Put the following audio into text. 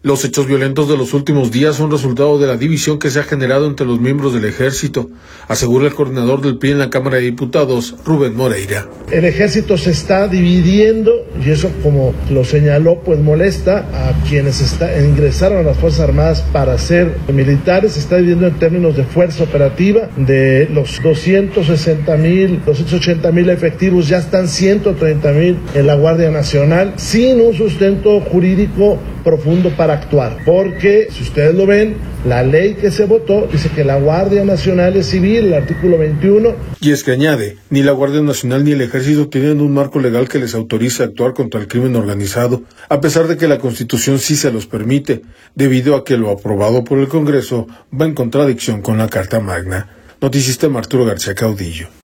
Los hechos violentos de los últimos días son resultado de la división que se ha generado entre los miembros del ejército, asegura el coordinador del PRI en la Cámara de Diputados, Rubén Moreira. El ejército se está dividiendo y eso, como lo señaló, pues molesta a quienes ingresaron a las Fuerzas Armadas para ser militares. Se está dividiendo en términos de fuerza operativa. De los 280,000 efectivos, ya están 130,000 en la Guardia Nacional, sin un sustento jurídico profundo para actuar, porque si ustedes lo ven, la ley que se votó dice que la Guardia Nacional es civil, el artículo 21. Y es que añade, ni la Guardia Nacional ni el Ejército tienen un marco legal que les autorice a actuar contra el crimen organizado, a pesar de que la Constitución sí se los permite, debido a que lo aprobado por el Congreso va en contradicción con la Carta Magna. Noticista Arturo García Caudillo.